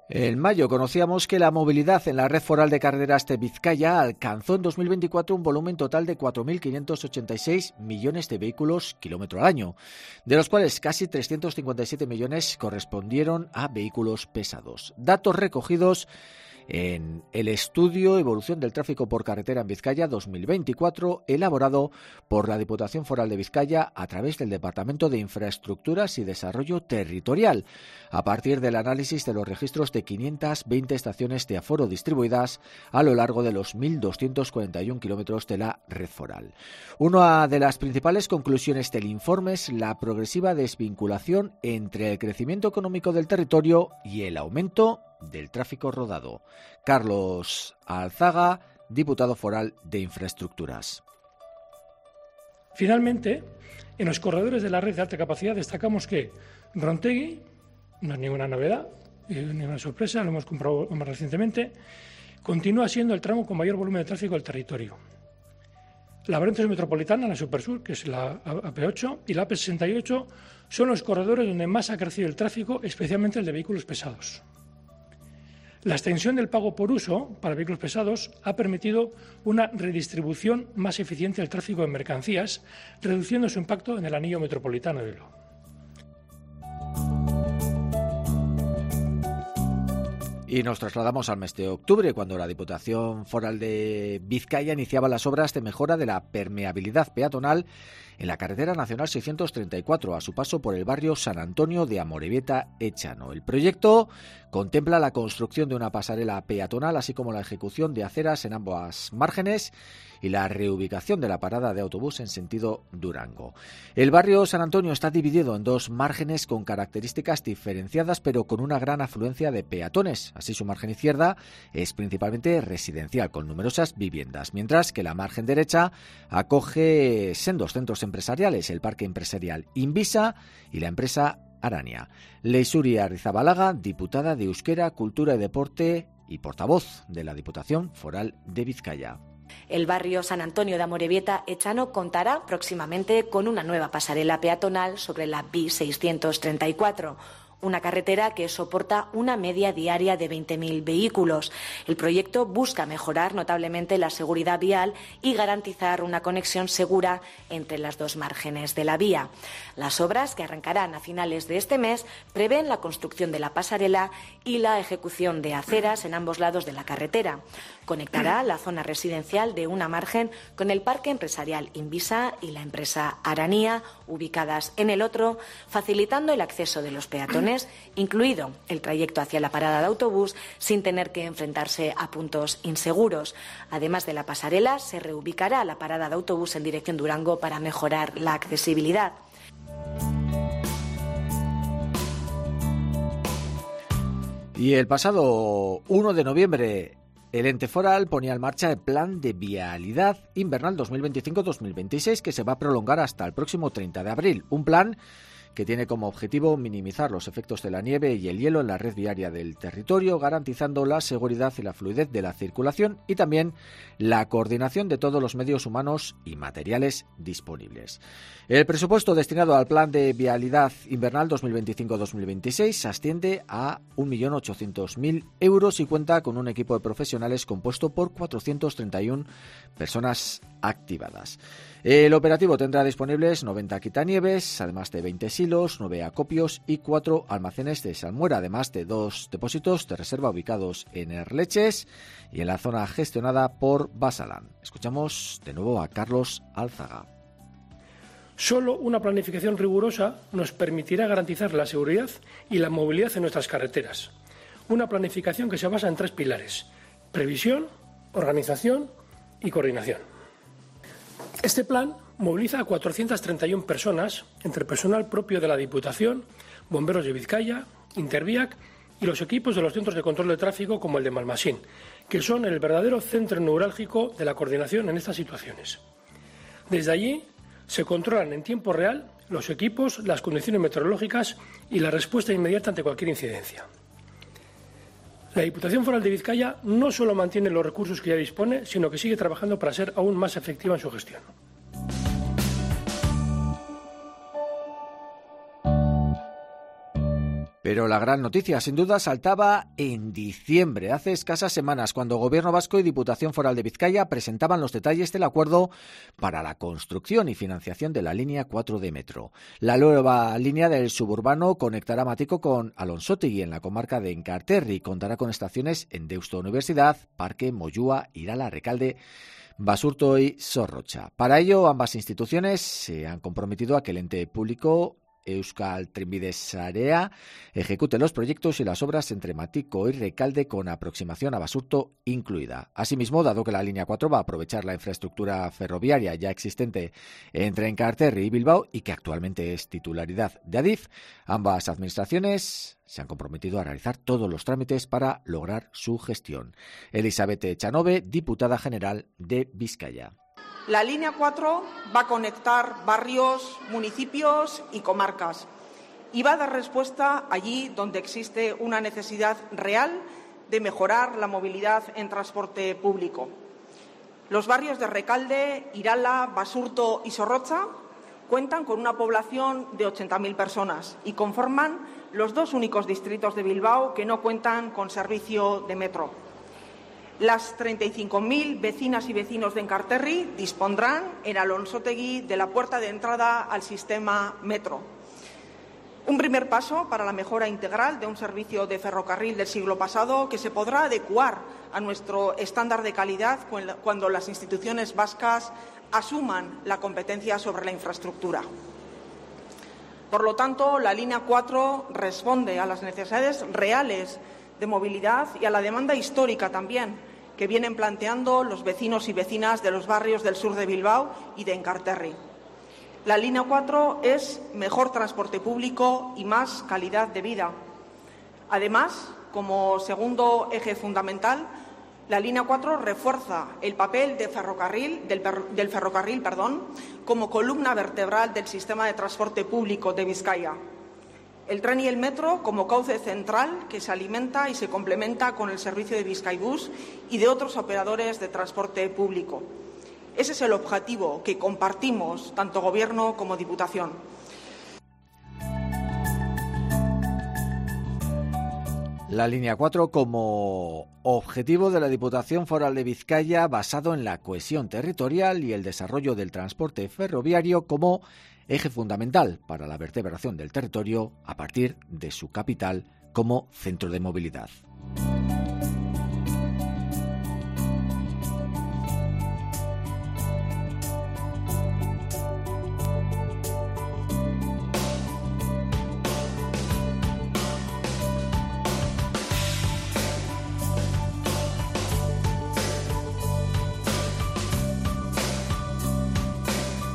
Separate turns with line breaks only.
En mayo conocíamos que la movilidad en la red foral de carreteras de Vizcaya alcanzó en 2024 un volumen total de 4.586 millones de vehículos kilómetro al año, de los cuales casi 357 millones correspondieron a vehículos pesados. Datos recogidos en el estudio Evolución del tráfico por carretera en Vizcaya 2024, elaborado por la Diputación Foral de Vizcaya a través del Departamento de Infraestructuras y Desarrollo Territorial, a partir del análisis de los registros de 520 estaciones de aforo distribuidas a lo largo de los 1.241 kilómetros de la red foral. Una de las principales conclusiones del informe es la progresiva desvinculación entre el crecimiento económico del territorio y el aumento del tráfico rodado. Carlos Alzaga, diputado foral de Infraestructuras.
Finalmente, en los corredores de la red de alta capacidad destacamos que Rontegui, no es ninguna novedad, ninguna sorpresa, lo hemos comprobado más recientemente, continúa siendo el tramo con mayor volumen de tráfico del territorio. La variante metropolitana, la Supersur, que es la AP8, y la AP68 son los corredores donde más ha crecido el tráfico, especialmente el de vehículos pesados. La extensión del pago por uso para vehículos pesados ha permitido una redistribución más eficiente del tráfico de mercancías, reduciendo su impacto en el anillo metropolitano de Bilbao.
Y nos trasladamos al mes de octubre, cuando la Diputación Foral de Vizcaya iniciaba las obras de mejora de la permeabilidad peatonal en la carretera nacional 634, a su paso por el barrio San Antonio de Amorebieta-Echano. El proyecto contempla la construcción de una pasarela peatonal, así como la ejecución de aceras en ambas márgenes y la reubicación de la parada de autobús en sentido Durango. El barrio San Antonio está dividido en dos márgenes con características diferenciadas, pero con una gran afluencia de peatones. Así, su margen izquierda es principalmente residencial, con numerosas viviendas, mientras que la margen derecha acoge sendos centros empresariales, el Parque Empresarial Invisa y la empresa Arania. Leisuri Arrizabalaga, diputada de Euskera, Cultura y Deporte y portavoz de la Diputación Foral de Vizcaya.
El barrio San Antonio de Amorebieta-Echano contará próximamente con una nueva pasarela peatonal sobre la B634, una carretera que soporta una media diaria de 20.000 vehículos. El proyecto busca mejorar notablemente la seguridad vial y garantizar una conexión segura entre las dos márgenes de la vía. Las obras, que arrancarán a finales de este mes, prevén la construcción de la pasarela y la ejecución de aceras en ambos lados de la carretera. Conectará la zona residencial de una margen con el Parque Empresarial Invisa y la empresa Arania, ubicadas en el otro, facilitando el acceso de los peatones, incluido el trayecto hacia la parada de autobús, sin tener que enfrentarse a puntos inseguros. Además de la pasarela, se reubicará la parada de autobús en dirección Durango para mejorar la accesibilidad.
Y el pasado 1 de noviembre, el ente foral ponía en marcha el Plan de Vialidad Invernal 2025-2026, que se va a prolongar hasta el próximo 30 de abril. Un plan que tiene como objetivo minimizar los efectos de la nieve y el hielo en la red viaria del territorio, garantizando la seguridad y la fluidez de la circulación y también la coordinación de todos los medios humanos y materiales disponibles. El presupuesto destinado al Plan de Vialidad Invernal 2025-2026 asciende a 1.800.000 euros y cuenta con un equipo de profesionales compuesto por 431 personas activadas. El operativo tendrá disponibles 90 quitanieves, además de 20 silos, 9 acopios y 4 almacenes de salmuera, además de 2 depósitos de reserva ubicados en Erleches y en la zona gestionada por Basalan. Escuchamos de nuevo a Carlos Alzaga.
Solo una planificación rigurosa nos permitirá garantizar la seguridad y la movilidad en nuestras carreteras. Una planificación que se basa en 3 pilares: previsión, organización y coordinación. Este plan moviliza a 431 personas, entre personal propio de la Diputación, bomberos de Vizcaya, Interviac y los equipos de los centros de control de tráfico como el de Malmasín, que son el verdadero centro neurálgico de la coordinación en estas situaciones. Desde allí se controlan en tiempo real los equipos, las condiciones meteorológicas y la respuesta inmediata ante cualquier incidencia. La Diputación Foral de Vizcaya no solo mantiene los recursos que ya dispone, sino que sigue trabajando para ser aún más efectiva en su gestión.
Pero la gran noticia, sin duda, saltaba en diciembre, hace escasas semanas, cuando Gobierno Vasco y Diputación Foral de Vizcaya presentaban los detalles del acuerdo para la construcción y financiación de la línea 4 de metro. La nueva línea del suburbano conectará Matiko con Alonsotegi en la comarca de Enkarterri y contará con estaciones en Deusto Universidad, Parque, Moyúa, Irala, Recalde, Basurto y Zorrocha. Para ello, ambas instituciones se han comprometido a que el ente público Euskal Trenbide Sarea ejecute los proyectos y las obras entre Matiko y Recalde con aproximación a Basurto incluida. Asimismo, dado que la línea 4 va a aprovechar la infraestructura ferroviaria ya existente entre Enkarterri y Bilbao y que actualmente es titularidad de Adif, ambas administraciones se han comprometido a realizar todos los trámites para lograr su gestión. Elizabeth Echanove, diputada general de Vizcaya.
La línea 4 va a conectar barrios, municipios y comarcas y va a dar respuesta allí donde existe una necesidad real de mejorar la movilidad en transporte público. Los barrios de Recalde, Irala, Basurto y Zorrocha cuentan con una población de 80.000 personas y conforman los dos únicos distritos de Bilbao que no cuentan con servicio de metro. Las 35.000 vecinas y vecinos de Enkarterri dispondrán en Alonsotegi de la puerta de entrada al sistema metro. Un primer paso para la mejora integral de un servicio de ferrocarril del siglo pasado que se podrá adecuar a nuestro estándar de calidad cuando las instituciones vascas asuman la competencia sobre la infraestructura. Por lo tanto, la línea 4 responde a las necesidades reales de movilidad y a la demanda histórica también que vienen planteando los vecinos y vecinas de los barrios del sur de Bilbao y de Enkarterri. La línea 4 es mejor transporte público y más calidad de vida. Además, como segundo eje fundamental, la línea 4 refuerza el papel del ferrocarril como columna vertebral del sistema de transporte público de Vizcaya. El tren y el metro como cauce central que se alimenta y se complementa con el servicio de Bizkaibus y de otros operadores de transporte público. Ese es el objetivo que compartimos tanto Gobierno como Diputación.
La línea 4 como objetivo de la Diputación Foral de Vizcaya basado en la cohesión territorial y el desarrollo del transporte ferroviario como eje fundamental para la vertebración del territorio a partir de su capital como centro de movilidad.